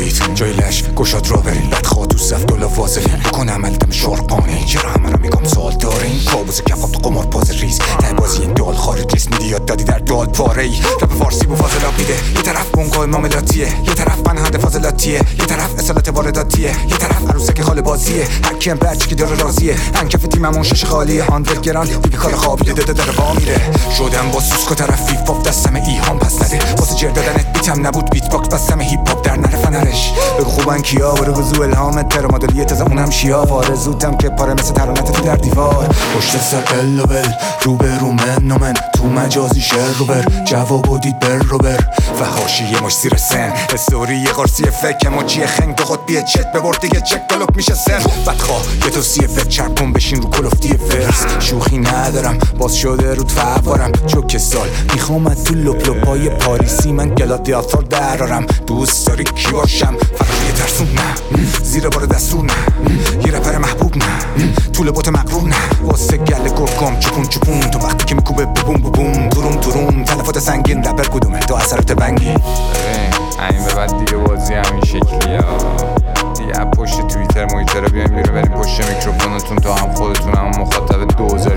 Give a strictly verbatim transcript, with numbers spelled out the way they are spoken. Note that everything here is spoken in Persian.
بلیت جای لش گشاد را برین بد خواه تو صف دولا وازلین بکن عملتم شرقانه چرا همه رو میگم سوال دارین کابوس کفاب تو قمار پاز ریز ته بازی این دال خارج ریس میدی یاد دادی در دال پاره ای رپ فارسی بو فاضلا بیده یه طرف بونگای معاملاتیه یه طرف پنهنده فاضلاتیه یه طرف اصالت وارداتیه یه طرف عروسک خال بازیه هر کیم بچه که داره راضیه انکف تیممون شش خالیه آندرگراند دیگه کار خوابیده داده داره وا میره شدم با سوسکو طرف فیف پاپ دستم ایهام پس نده واسه جر دادنت بیتم نبود بیت باکس بستم هیپ هاپ در نره فنرش بگو خوبن کیا برو گزو الهامت تر مدلیه تازه اونم شیا آرزوتم که پاره مثل ترانت تو در دیوار پشت سر الوبل رو به رو من و من تو مجازی شر رو بر جواب و دید بر رو بر و حاشیه مش زیر سن استوری قرصی فکر موجی خنگ تو خود بیه چت ببرد دیگه چک گلوب میشه سن بدخواه یه توصیه فکر چرپون بشین رو کلفتی فرس شوخی ندارم باز شده رو فوارم چوک سال میخوام تو لپ لپای پاریسی من گلادیاتور درارم دوست داری کی باشم فقط یه ترسون نه زیر بار دستور نه یه رپر محبوب نه طول بوت مقرور نه واسه گل گرگم چپون چپون تو وقتی که میکوبه ببوم ببوم تروم تروم تلفات سنگین رپر کدومه تو اثرات بنگی ببین این به بعد دیگه بازی همین شکلیه دیگه پشت توییتر مویتر بیایم بیرون بریم پشت میکروفونتون تا هم خودتون هم مخاطب دوزاری